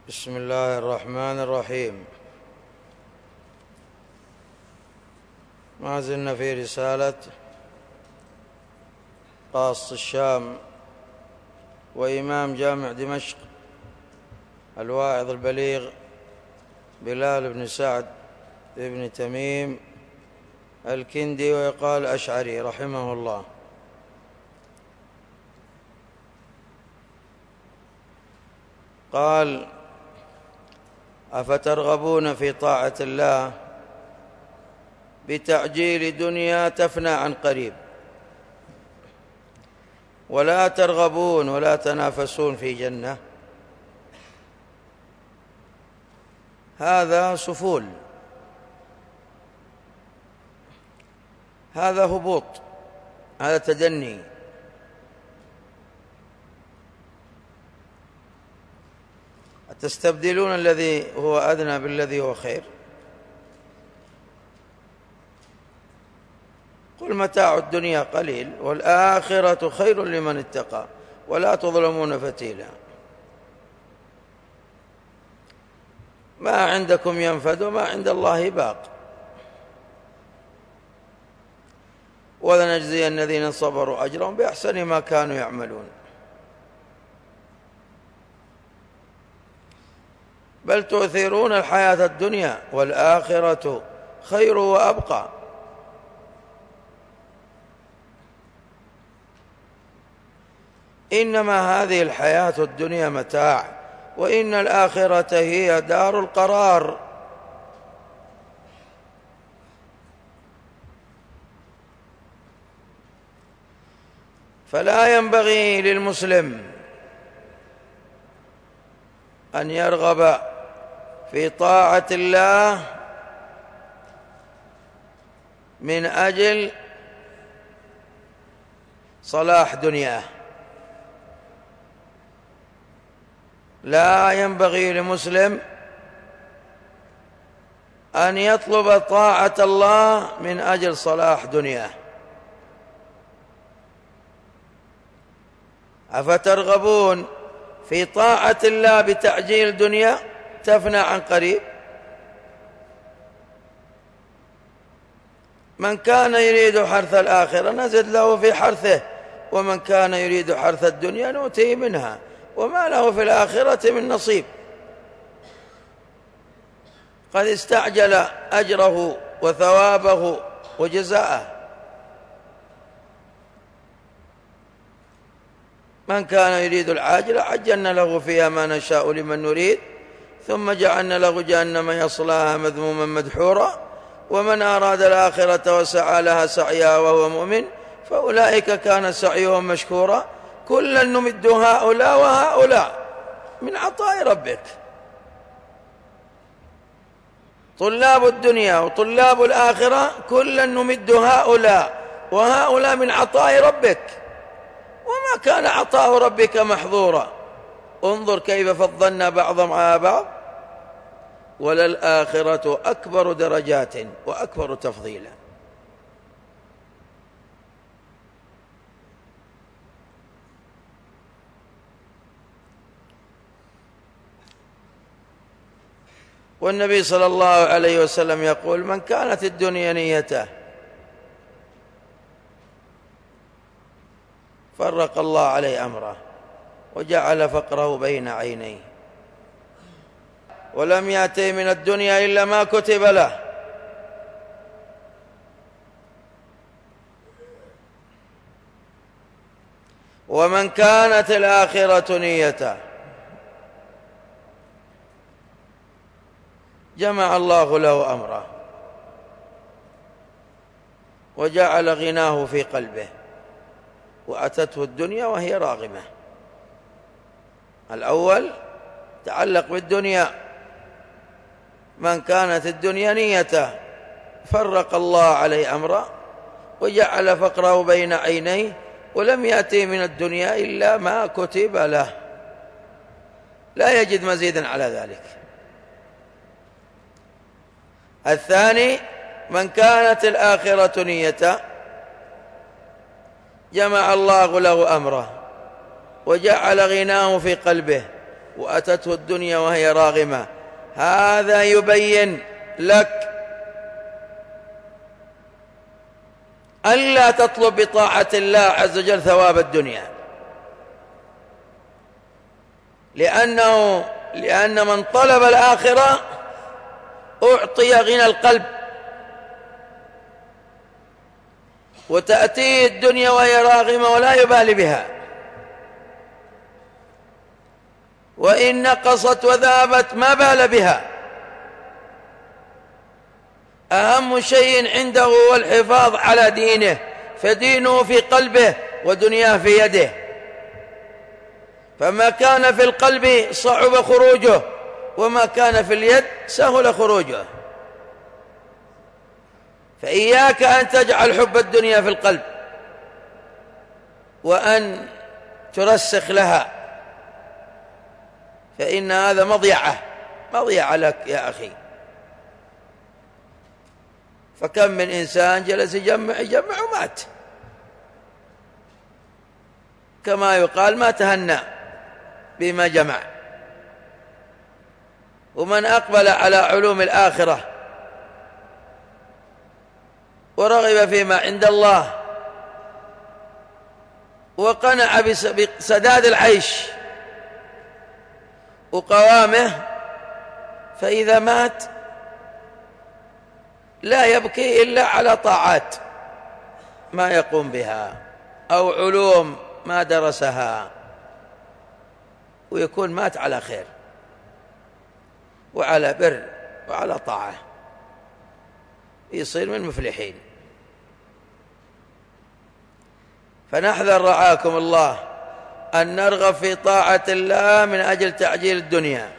بسم الله الرحمن الرحيم. ما زلنا في رسالة قاص الشام وإمام جامع دمشق الواعظ البليغ بلال بن سعد بن تميم الكندي ويقال أشعري رحمه الله. قال: أفترغبون في طاعة الله بتعجيل دنيا تفنى عن قريب، ولا ترغبون ولا تنافسون في جنة؟ هذا سفول، هذا هبوط، هذا تدني. تستبدلون الذي هو أدنى بالذي هو خير؟ قل متاع الدنيا قليل والآخرة خير لمن اتقى ولا تظلمون فتيلا. ما عندكم ينفد وما عند الله باق، ولنجزي الذين صبروا أجرهم بأحسن ما كانوا يعملون. بل تؤثرون الحياة الدنيا والآخرة خير وأبقى. إنما هذه الحياة الدنيا متاع، وإن الآخرة هي دار القرار. فلا ينبغي للمسلم أن يرغب في طاعة الله من أجل صلاح دنياه. لا ينبغي لمسلم أن يطلب طاعة الله من أجل صلاح دنياه. أفترغبون في طاعة الله بتعجيل دنيا تفنى عن قريب؟ من كان يريد حرث الآخرة نزد له في حرثه، ومن كان يريد حرث الدنيا نؤتيه منها وما له في الآخرة من نصيب. قد استعجل أجره وثوابه وجزاءه. من كان يريد العاجلة عجلنا له فيها ما نشاء لمن نريد ثم جعلنا له جهنم يصلاها مذموما مدحورا ومن أراد الآخرة وسعى لها سعيها وهو مؤمن فأولئك كان سعيهم مشكورا كلا نمد هؤلاء وهؤلاء من عطاء ربك. طلاب الدنيا وطلاب الآخرة كلا نمد هؤلاء وهؤلاء من عطاء ربك، وما كان عطاء ربك محظورا. انظر كيف فضلنا بعضهم على بعض، وللآخرة أكبر درجات وأكبر تفضيلا. والنبي صلى الله عليه وسلم يقول: من كانت الدنيا نيته فرق الله عليه أمره وجعل فقره بين عينيه، ولم يأتي من الدنيا إلا ما كتب له. ومن كانت الآخرة نيته جمع الله له أمره وجعل غناه في قلبه وأتته الدنيا وهي راغمة. الأول تعلق بالدنيا، من كانت الدنيا نيته فرق الله عليه أمره وجعل فقره بين عينيه ولم يأتي من الدنيا إلا ما كتب له، لا يجد مزيدا على ذلك. الثاني: من كانت الآخرة نيته جمع الله له أمره وجعل غناه في قلبه وأتته الدنيا وهي راغمة. هذا يبين لك ألا تطلب بطاعة الله عز وجل ثواب الدنيا، لأن من طلب الآخرة أعطي غنى القلب، وتأتيه الدنيا وهي راغمة ولا يبالي بها، وإن نقصت وذابت ما بال بها. أهم شيء عنده هو الحفاظ على دينه، فدينه في قلبه ودنياه في يده، فما كان في القلب صعب خروجه، وما كان في اليد سهل خروجه. فإياك أن تجعل حب الدنيا في القلب وأن ترسخ لها، فإن هذا مضيعة لك يا أخي. فكم من إنسان جلس يجمع ومات، كما يقال ما تهنى بما جمع. ومن أقبل على علوم الآخرة ورغب فيما عند الله وقنع بسداد العيش وقوامه، فإذا مات لا يبكي إلا على طاعات ما يقوم بها أو علوم ما درسها، ويكون مات على خير وعلى بر وعلى طاعة، يصير من المفلحين. فنحذر رعاكم الله أن نرغب في طاعة الله من أجل تعجيل الدنيا،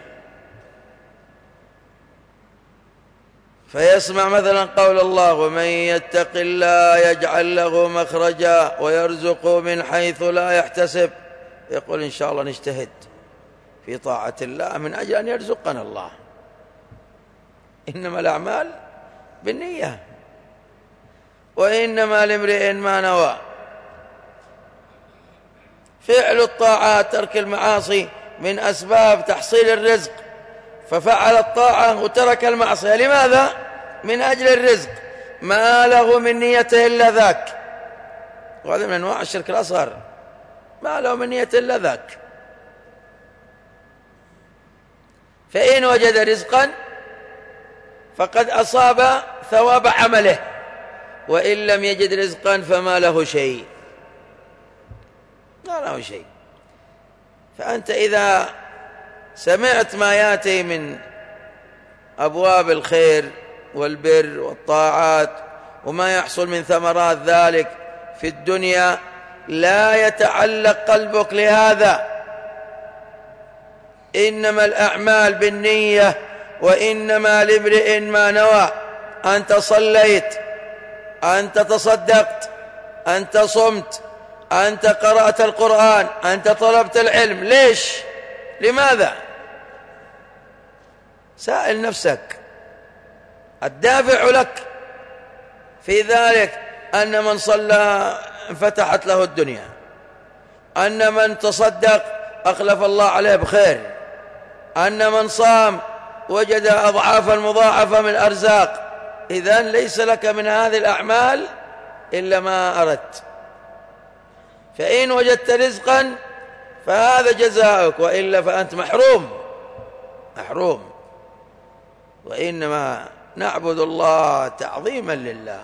فيسمع مثلا قول الله: ومن يتق الله يجعل له مخرجا ويرزقه من حيث لا يحتسب، يقول إن شاء الله نجتهد في طاعة الله من أجل أن يرزقنا الله. إنما الأعمال بالنية، وإنما لامرئ ما نوى. فعل الطاعات ترك المعاصي من أسباب تحصيل الرزق، ففعل الطاعة وترك المعصية. لماذا؟ من أجل الرزق، ما له من نيته إلا ذاك. وهذا من أنواع الشرك الأصغر، ما له من نية إلا ذاك. فإن وجد رزقا فقد أصاب ثواب عمله، وإن لم يجد رزقا فما له شيء، ما له شيء. فأنت إذا سمعت ما يأتي من أبواب الخير والبر والطاعات وما يحصل من ثمرات ذلك في الدنيا، لا يتعلق قلبك لهذا. إنما الأعمال بالنية، وإنما لامرئ ما نوى. أنت صليت، أنت تصدقت، أنت صمت، أنت قرأت القرآن، أنت طلبت العلم، ليش؟ لماذا؟ سائل نفسك. الدافع لك في ذلك أن من صلى انفتحت له الدنيا، أن من تصدق أخلف الله عليه بخير، أن من صام وجد أضعافا مضاعفة من الأرزاق. إذن ليس لك من هذه الأعمال إلا ما أردت. فإن وجدت رزقا فهذا جزاؤك، وإلا فأنت محروم. وإنما نعبد الله تعظيما لله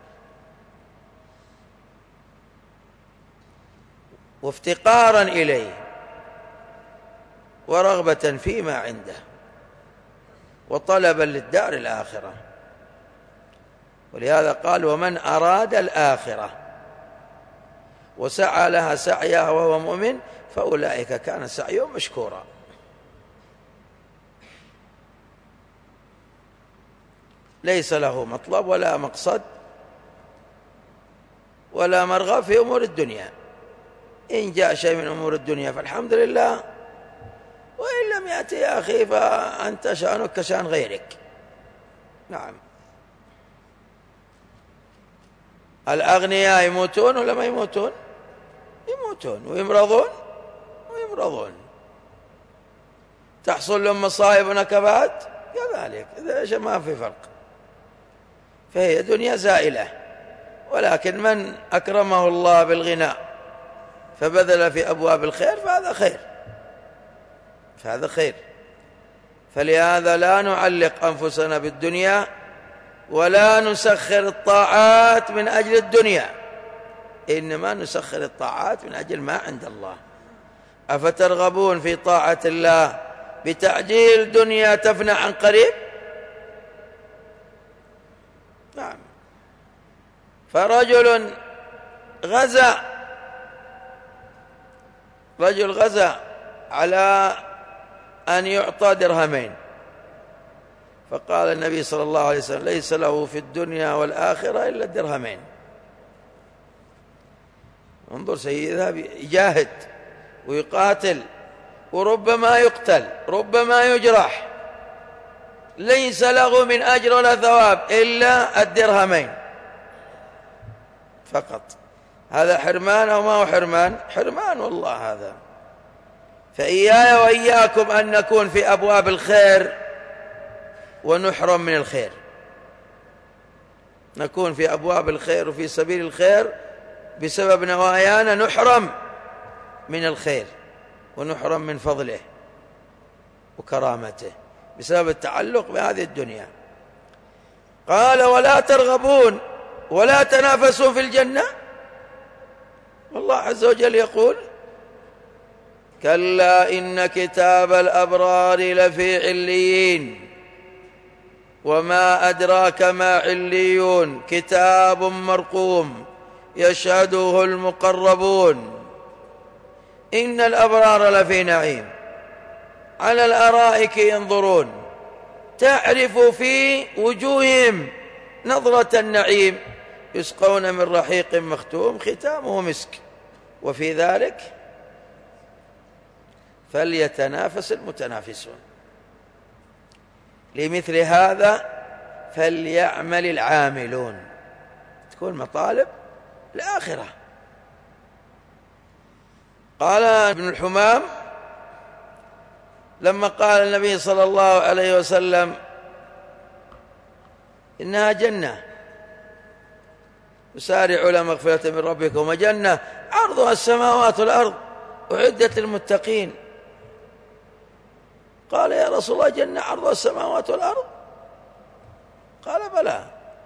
وافتقارا إليه ورغبة فيما عنده وطلبا للدار الآخرة. ولهذا قال: ومن أراد الآخرة وسعى لها سعيها وهو مؤمن فأولئك كان سعيهم مشكورا. ليس له مطلب ولا مقصد ولا مرغب في أمور الدنيا. إن جاء شيء من أمور الدنيا فالحمد لله، وإن لم يأتي يا أخي فأنت شأنك كشأن غيرك. نعم. الأغنياء يموتون ولا ما يموتون؟ يموتون. ويمرضون. تحصل لهم مصائب ونكبات كذلك، إذا ما في فرق. فهي دنيا زائلة، ولكن من أكرمه الله بالغنى فبذل في أبواب الخير فهذا خير. فلهذا لا نعلق أنفسنا بالدنيا، ولا نسخر الطاعات من أجل الدنيا، إنما نسخر الطاعات من أجل ما عند الله. أفترغبون في طاعة الله بتعجيل دنيا تفنى عن قريب؟ نعم. فرجل غزا على أن يعطى درهمين، فقال النبي صلى الله عليه وسلم: ليس له في الدنيا والآخرة إلا الدرهمين. انظر سيدها يجاهد ويقاتل، وربما يقتل، ربما يجرح، ليس له من أجر ولا ثواب إلا الدرهمين فقط. هذا حرمان أو ما هو حرمان؟ حرمان والله هذا. فإياي وإياكم أن نكون في أبواب الخير ونحرم من الخير، نكون في أبواب الخير وفي سبيل الخير بسبب نوايانا نحرم من الخير ونحرم من فضله وكرامته بسبب التعلق بهذه الدنيا. قال: ولا ترغبون ولا تنافسوا في الجنة. والله عز وجل يقول: كلا إن كتاب الأبرار لفي عليين وما أدراك ما عليون كتاب مرقوم يشهده المقربون إن الأبرار لفي نعيم على الأرائك ينظرون تعرف في وجوههم نظرة النعيم يسقون من رحيق مختوم ختامه مسك وفي ذلك فليتنافس المتنافسون. لمثل هذا فليعمل العاملون. تكون مطالب الآخرة. قال ابن الحمام لما قال النبي صلى الله عليه وسلم إنها جنة يسارعوا إلى مغفرة من ربكم وجنة عرضها السماوات والأرض أعدت للمتقين، قال: يا رسول الله جنة عرضها السماوات والأرض؟ قال: بلى.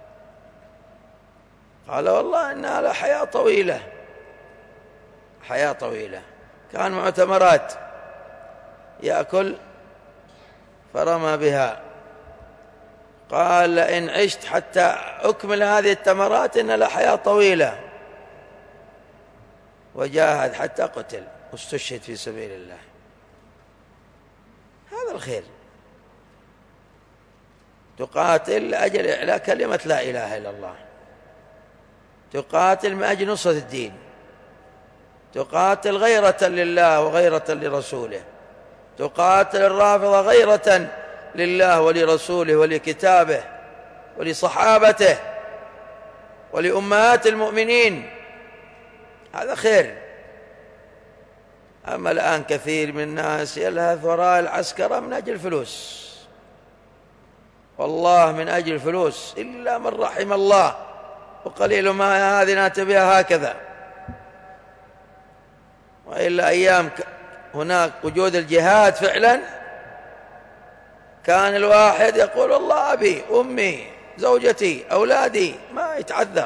قال: والله إنها لحياة طويلة، حياة طويلة. كان معه تمرات يأكل فرمى بها، قال: لئن عشت حتى أكمل هذه التمرات إن لحياة طويلة، وجاهد حتى قتل واستشهد في سبيل الله. هذا الخير. تقاتل لأجل إعلاء كلمة لا إله إلا الله، تقاتل من أجل نصرة الدين، تقاتل غيرة لله وغيرة لرسوله، تقاتل الرافضة غيرة لله ولرسوله ولكتابه ولصحابته ولأمهات المؤمنين. هذا خير. أما الآن كثير من الناس يلهث وراء العسكرة من أجل الفلوس، والله من أجل الفلوس إلا من رحم الله، وقليل ما هذه نأتي بها هكذا. وإلا أيام هناك وجود الجهاد فعلا كان الواحد يقول: والله أبي أمي زوجتي أولادي، ما يتعذر.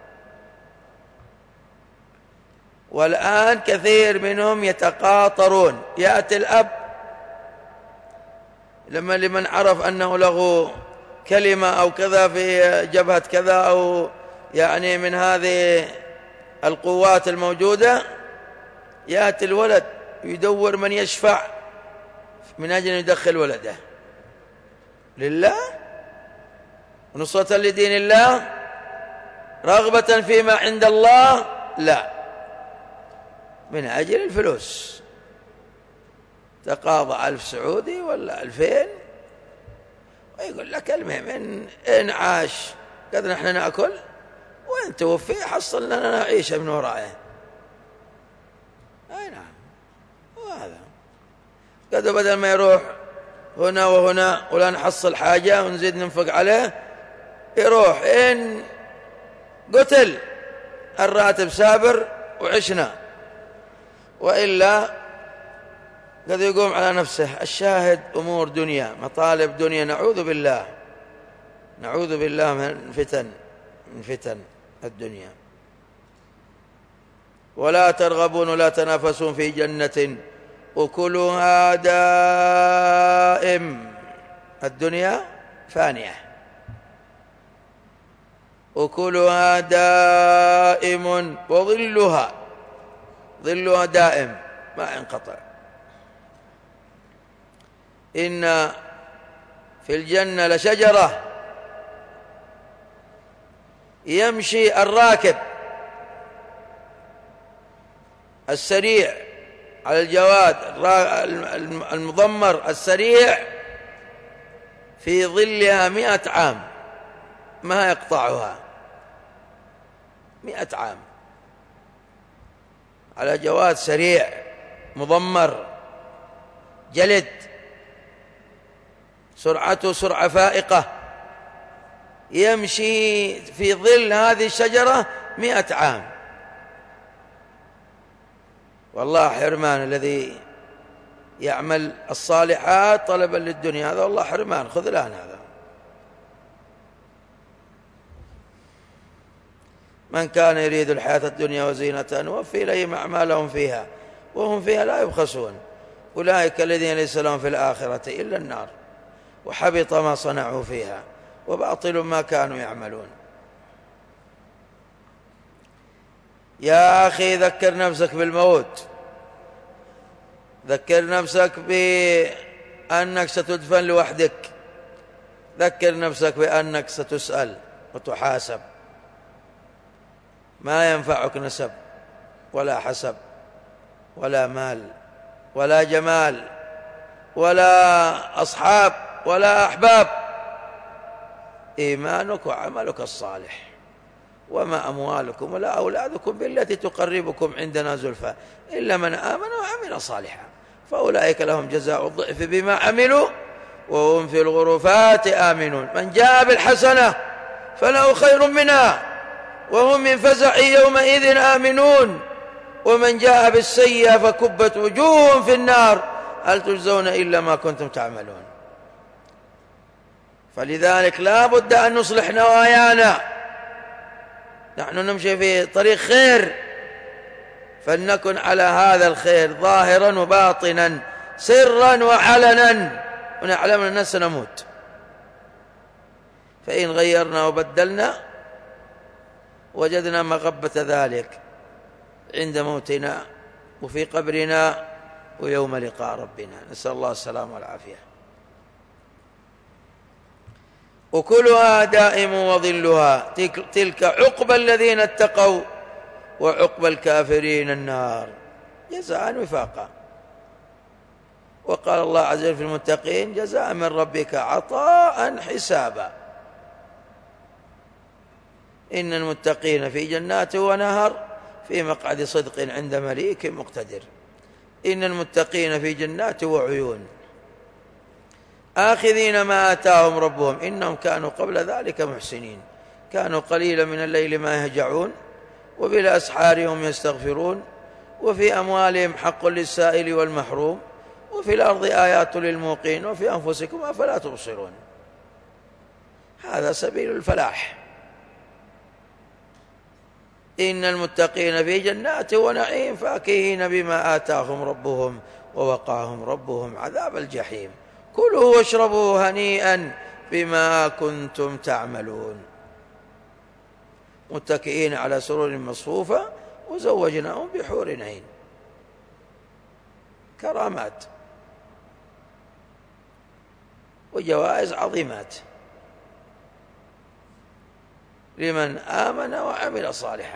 والآن كثير منهم يتقاطرون. يأتي الأب لمن عرف أنه له كلمة أو كذا في جبهة كذا أو يعني من هذه القوات الموجودة، يأتي الولد يدور من يشفع من أجل أن يدخل ولده لله ونصرة لدين الله، رغبة فيما عند الله، لا، من أجل الفلوس. تقاضى 1000 سعودي ولا 2000 ويقول لك المهم إن عاش قد نحن نأكل وإن توفي حصل لنا نعيش من ورائه. أي نعم. وهذا قد بدل ما يروح هنا وهنا ولا نحصل حاجة ونزيد ننفق عليه، يروح إن قتل الراتب سابر وعشنا، وإلا قد يقوم على نفسه. الشاهد أمور دنيا، مطالب دنيا، نعوذ بالله، نعوذ بالله من فتن الدنيا. ولا ترغبون ولا تنافسون في جنة أكلها دائم. الدنيا فانية، أكلها دائم وظلها، ظلها دائم ما ينقطع. إن في الجنة لشجرة يمشي الراكب السريع على الجواد المضمر السريع في ظلها 100 عام ما يقطعها، 100 عام على جواد سريع مضمر جلد، سرعته سرعة فائقة، يمشي في ظل هذه الشجرة 100 عام. والله حرمان الذي يعمل الصالحات طلبا للدنيا، هذا والله حرمان، خذلان هذا. من كان يريد الحياة الدنيا وزينتها نوفي إليهم أعمالهم فيها وهم فيها لا يبخسون، أولئك الذين ليس لهم في الآخرة إلا النار وحبط ما صنعوا فيها وباطل ما كانوا يعملون. يا أخي ذكر نفسك بالموت، ذكر نفسك بأنك ستدفن لوحدك، ذكر نفسك بأنك ستسأل وتحاسب. ما ينفعك نسب ولا حسب ولا مال ولا جمال ولا أصحاب ولا أحباب، إيمانك وعملك الصالح. وما أموالكم ولا أولادكم بالتي تقربكم عندنا زلفى إلا من آمن وعمل صالحا فأولئك لهم جزاء الضعف بما عملوا وهم في الغرفات آمنون. من جاء بالحسنة فله خير منها وهم من فزع يومئذ آمنون، ومن جاء بالسيئة فكبت وجوههم في النار هل تجزون إلا ما كنتم تعملون. فلذلك لا بد أن نصلح نوايانا، نحن نمشي في طريق خير فلنكن على هذا الخير ظاهرا وباطنا سرا وعلنا، ونعلم أننا سنموت. فإن غيرنا وبدلنا وجدنا مغبة ذلك عند موتنا وفي قبرنا ويوم لقاء ربنا، نسأل الله السلامة والعافية. أكلها دائم وظلها، تلك عقبى الذين اتقوا وعقبى الكافرين النار جزاء وفاقا. وقال الله عز وجل في المتقين جزاء من ربك عطاء حسابا. إن المتقين في جنات ونهر في مقعد صدق عند مليك مقتدر. إن المتقين في جنات وعيون آخذين ما آتاهم ربهم إنهم كانوا قبل ذلك محسنين، كانوا قليلا من الليل ما يهجعون وبالأسحار هم يستغفرون، وفي أموالهم حق للسائل والمحروم، وفي الأرض آيات للموقين، وفي أنفسكم أفلا تبصرون. هذا سبيل الفلاح. إن المتقين في جنات ونعيم فاكهين بما آتاهم ربهم ووقاهم ربهم عذاب الجحيم. كلوا واشربوا هنيئا بما كنتم تعملون. متكئين على سرر مصفوفة وزوجناهم بحور عين. كرامات وجوائز عظيمات لمن آمن وعمل صالحا،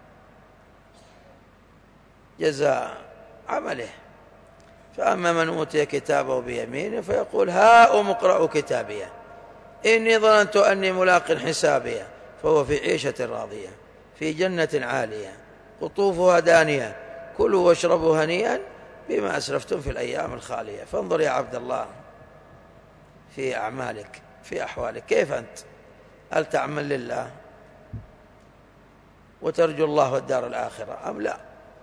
جزاء عمله. فأما من أوتي كتابه بيمينه فيقول هاؤم اقرءوا كتابيه إني ظننت أني ملاق حسابيه فهو في عيشة راضية في جنة عالية قطوفها دانية كلوا واشربوا هنيئا بما أسرفتم في الأيام الخالية. فانظر يا عبد الله في أعمالك في أحوالك. كيف أنت؟ هل تعمل لله وترجو الله والدار الآخرة أم لا؟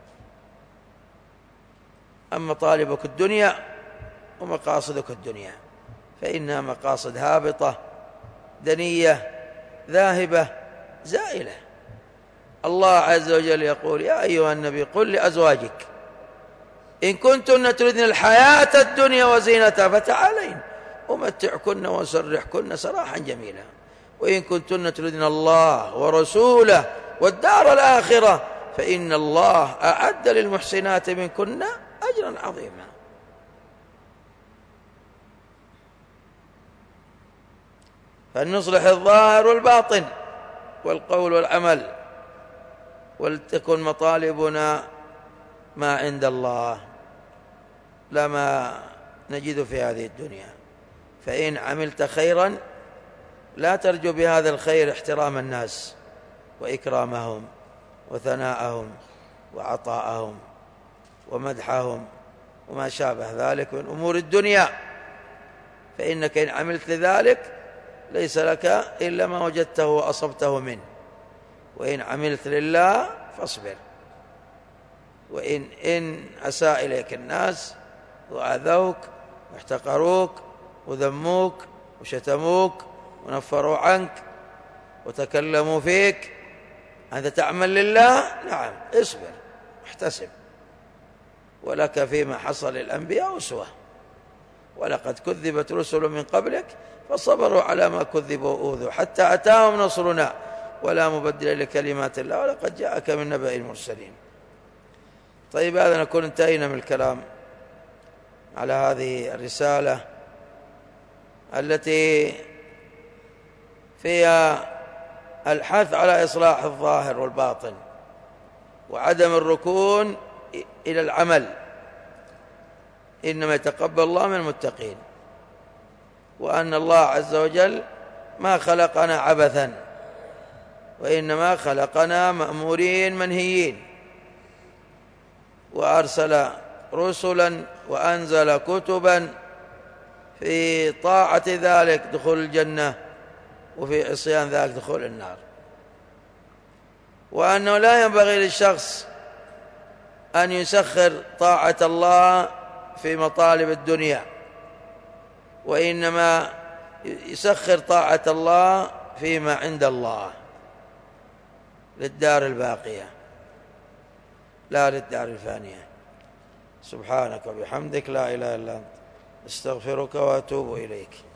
أما طالبك الدنيا ومقاصدك الدنيا فإنها مقاصد هابطة دنية ذاهبة زائلة. الله عز وجل يقول: يا أيها النبي قل لأزواجك إن كنتن تردن الحياة الدنيا وزينتها فتعالين أمتعكن وأسرحكن سراحا جميلا، وإن كنتن تردن الله ورسوله والدار الآخرة فإن الله أعد للمحسنات منكن أجرا عظيما. فلنصلح الظاهر والباطن والقول والعمل، ولتكن مطالبنا ما عند الله لا ما نجد في هذه الدنيا. فإن عملت خيرا لا ترجو بهذا الخير احترام الناس وإكرامهم وثناءهم وعطاءهم ومدحهم وما شابه ذلك من أمور الدنيا، فإنك إن عملت لذلك ليس لك إلا ما وجدته وأصبته منه. وإن عملت لله فاصبر. وإن أساء إليك الناس وآذوك واحتقروك وذموك وشتموك ونفروا عنك وتكلموا فيك، أنت تعمل لله؟ نعم، اصبر واحتسب، ولك فيما حصل للأنبياء أسوة. ولقد كذبت رسل من قبلك فصبروا على ما كذبوا وأوذوا حتى أتاهم نصرنا ولا مبدل لكلمات الله ولقد جاءك من نبأ المرسلين. طيب، هذا نكون انتهينا من الكلام على هذه الرسالة التي فيها الحث على إصلاح الظاهر والباطن وعدم الركون إلى العمل، إنما يتقبل الله من المتقين، وأن الله عز وجل ما خلقنا عبثا وإنما خلقنا مأمورين منهيين، وأرسل رسلا وأنزل كتبا في طاعة ذلك دخول الجنة وفي عصيان ذلك دخول النار، وأنه لا ينبغي للشخص أن يسخر طاعة الله في مطالب الدنيا، وإنما يسخر طاعة الله فيما عند الله للدار الباقية لا للدار الفانية. سبحانك وبحمدك لا إله إلا أنت استغفرك وأتوب إليك.